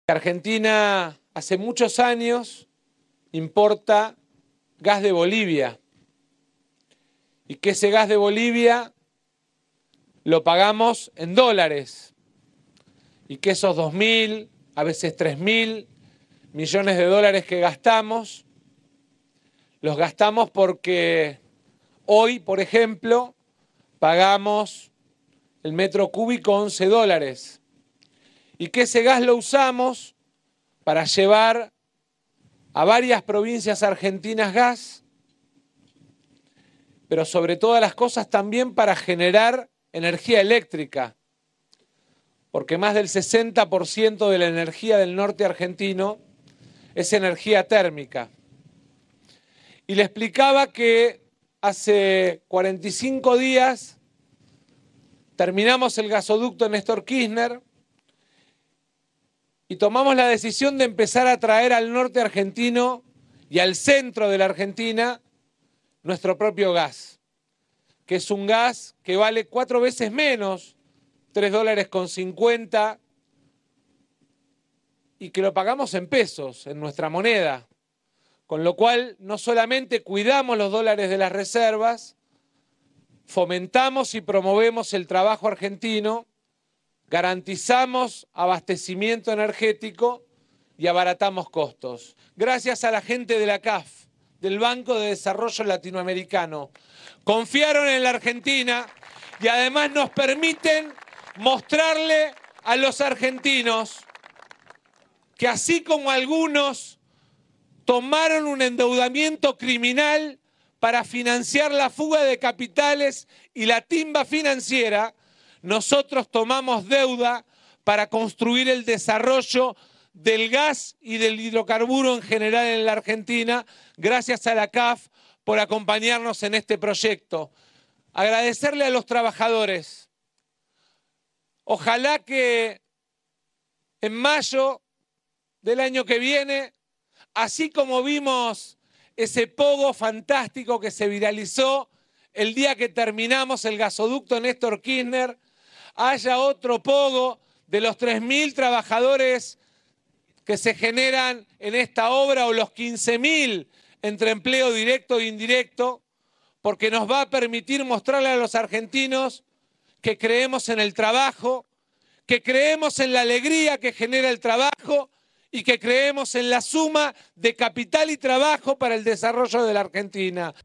Argentina hace muchos años importa gas de Bolivia y que ese gas de Bolivia lo pagamos en dólares y que esos 2.000, a veces 3.000 millones de dólares que gastamos, los gastamos porque hoy, por ejemplo, pagamos el metro cúbico 11 dólares y que ese gas lo usamos para llevar a varias provincias argentinas gas, pero sobre todas las cosas también para generar energía eléctrica, porque más del 60% de la energía del norte argentino es energía térmica. Y le explicaba que hace 45 días terminamos el gasoducto Néstor Kirchner y tomamos la decisión de empezar a traer al norte argentino y al centro de la Argentina nuestro propio gas, que es un gas que vale 4 veces menos, 3,50 dólares, y que lo pagamos en pesos, en nuestra moneda, con lo cual no solamente cuidamos los dólares de las reservas, fomentamos y promovemos el trabajo argentino, garantizamos abastecimiento energético y abaratamos costos. Gracias a la gente de la CAF, del Banco de Desarrollo Latinoamericano, confiaron en la Argentina y además nos permiten mostrarle a los argentinos que así como algunos tomaron un endeudamiento criminal para financiar la fuga de capitales y la timba financiera, nosotros tomamos deuda para construir el desarrollo del gas y del hidrocarburo en general en la Argentina, gracias a la CAF por acompañarnos en este proyecto. Agradecerle a los trabajadores. Ojalá que en mayo del año que viene, así como vimos ese pogo fantástico que se viralizó el día que terminamos el gasoducto Néstor Kirchner, haya otro pogo de los 3.000 trabajadores que se generan en esta obra o los 15.000 entre empleo directo e indirecto, porque nos va a permitir mostrarle a los argentinos que creemos en el trabajo, que creemos en la alegría que genera el trabajo y que creemos en la suma de capital y trabajo para el desarrollo de la Argentina.